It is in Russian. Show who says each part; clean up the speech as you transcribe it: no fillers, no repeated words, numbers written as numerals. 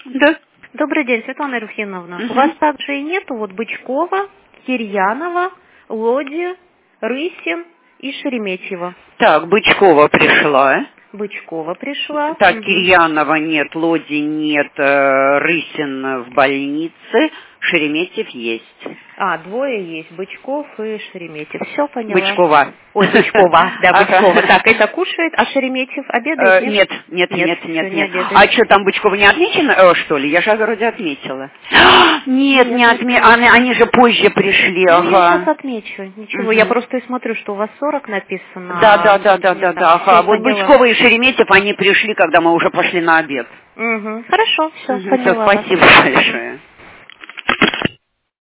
Speaker 1: Да.
Speaker 2: Добрый день, Светлана Рухиновна. У вас также и нету вот Бычкова, Кирьянова, Лоди, Рысин и Шереметьева.
Speaker 1: Так, Бычкова пришла.
Speaker 2: Бычкова пришла.
Speaker 1: Так, Кирьянова нет, Лоди нет, Рысин в больнице, Шереметьев есть.
Speaker 2: Двое есть, Бычков и Шереметьев. Все поняла.
Speaker 1: Бычкова.
Speaker 2: Ой, Бычкова, да, Бычкова. Так, это кушает, а Шереметьев обедает?
Speaker 1: Нет.
Speaker 2: Не обедает.
Speaker 1: А что, там Бычкова не отмечено, что ли? Я же вроде отметила. Нет, не отметила. Они же позже пришли.
Speaker 2: Я сейчас отмечу. Ничего, я просто и смотрю, что у вас 40 написано.
Speaker 1: Да. Вот Бычкова и Шереметьев, они пришли, когда мы уже пошли на обед.
Speaker 2: Хорошо, все, поняла.
Speaker 1: Спасибо большое.